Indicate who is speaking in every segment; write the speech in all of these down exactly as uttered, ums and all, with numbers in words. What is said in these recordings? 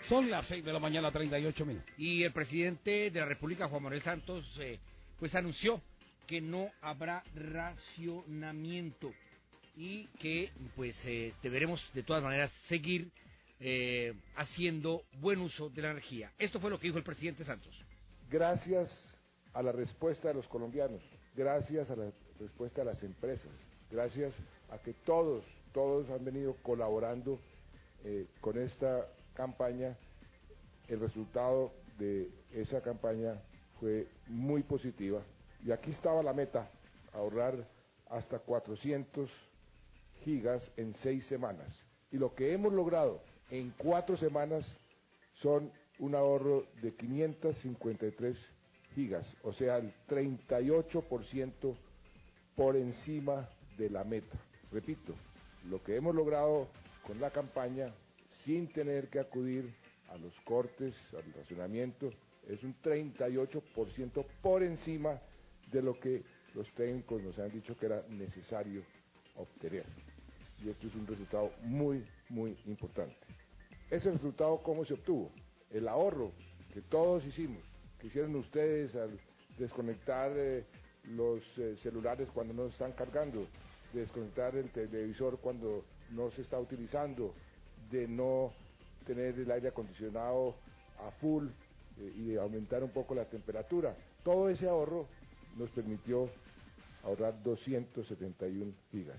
Speaker 1: Son las seis de la mañana, treinta y ocho minutos.
Speaker 2: Y el presidente de la República, Juan Manuel Santos, eh, pues anunció que no habrá racionamiento y que pues eh, deberemos de todas maneras seguir eh, haciendo buen uso de la energía. Esto fue lo que dijo el presidente Santos.
Speaker 3: Gracias a la respuesta de los colombianos, gracias a la respuesta de las empresas, gracias a que todos, todos han venido colaborando eh, con esta campaña, el resultado de esa campaña fue muy positiva. Y aquí estaba la meta, ahorrar hasta cuatrocientos gigas en seis semanas. Y lo que hemos logrado en cuatro semanas son un ahorro de quinientos cincuenta y tres gigas, o sea, el treinta y ocho por ciento por encima de la meta. Repito, lo que hemos logrado con la campaña, sin tener que acudir a los cortes, al racionamiento, es un treinta y ocho por ciento por encima de lo que los técnicos nos han dicho que era necesario obtener. Y esto es un resultado muy, muy importante. Ese resultado, ¿cómo se obtuvo? El ahorro que todos hicimos, que hicieron ustedes al desconectar eh, los eh, celulares cuando no están cargando, de desconectar el televisor cuando no se está utilizando, de no tener el aire acondicionado a full eh, y de aumentar un poco la temperatura. Todo ese ahorro nos permitió ahorrar doscientos setenta y uno gigas.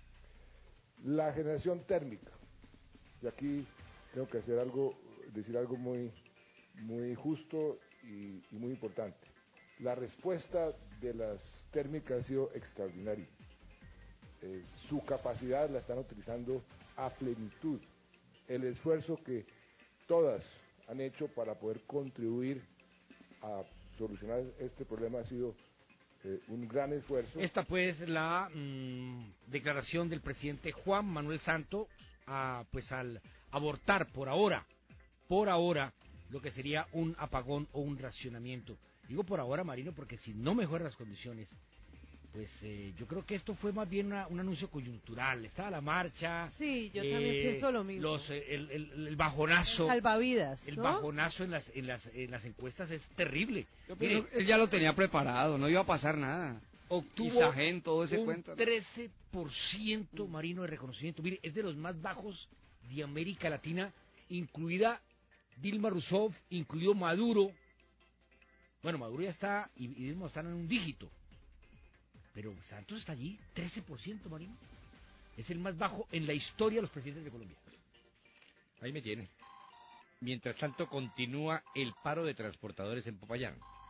Speaker 3: La generación térmica, y aquí tengo que hacer algo, decir algo muy, muy justo y, y muy importante. La respuesta de las térmicas ha sido extraordinaria. Eh, su capacidad la están utilizando a plenitud. El esfuerzo que todas han hecho para poder contribuir a solucionar este problema ha sido eh, un gran esfuerzo.
Speaker 2: Esta pues la mmm, declaración del presidente Juan Manuel Santos a, pues al abortar por ahora, por ahora, lo que sería un apagón o un racionamiento. Digo por ahora, Marino, porque si no mejoran las condiciones, pues eh, yo creo que esto fue más bien una, un anuncio coyuntural. Estaba la marcha.
Speaker 4: Sí, yo
Speaker 2: eh,
Speaker 4: también pienso lo mismo.
Speaker 2: Los, eh, el, el, el bajonazo.
Speaker 4: Salvavidas,
Speaker 2: El
Speaker 4: ¿no?
Speaker 2: bajonazo en las, en las, en las encuestas es terrible.
Speaker 5: Yo Mire, él ya lo tenía preparado, no iba a pasar nada.
Speaker 2: Obtuvo
Speaker 5: Isagen, todo ese
Speaker 2: un
Speaker 5: cuento.
Speaker 2: trece por ciento, Marino, de reconocimiento. Mire, es de los más bajos de América Latina, incluida Dilma Rousseff, incluido Maduro. Bueno, Maduro ya está, y, y Dilma están en un dígito. Pero Santos está allí, trece por ciento, Marino. Es el más bajo en la historia de los presidentes de Colombia.
Speaker 6: Ahí me tiene. Mientras tanto, continúa el paro de transportadores en Popayán.